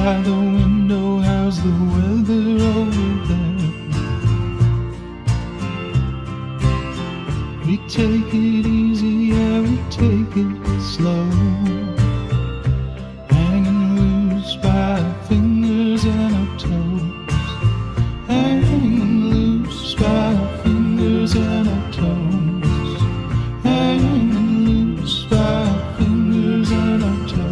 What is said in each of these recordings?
by the window, how's the weather over there? We take it easy, yeah, we take it slow, hanging loose by our fingers and our toes, hanging loose by our fingers and our toes, hanging loose by our fingers and our toes.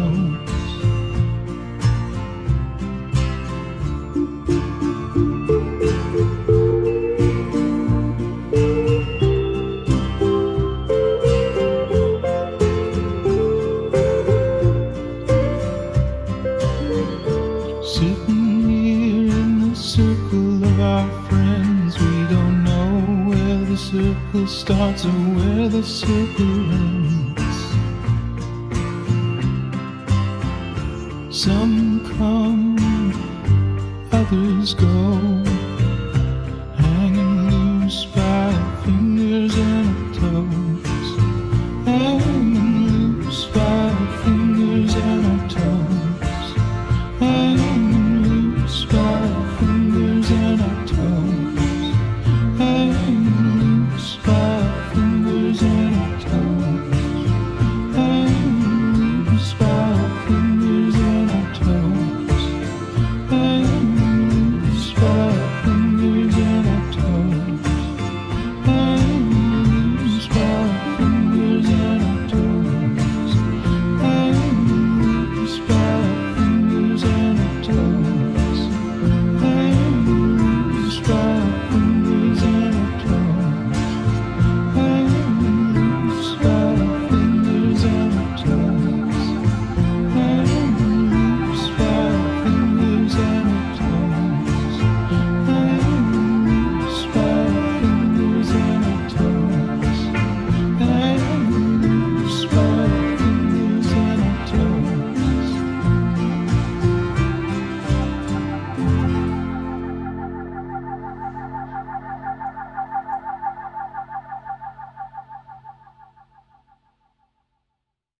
Sitting here in the circle of our friends, we don't know where the circle starts or where the circle ends. Some come, others go.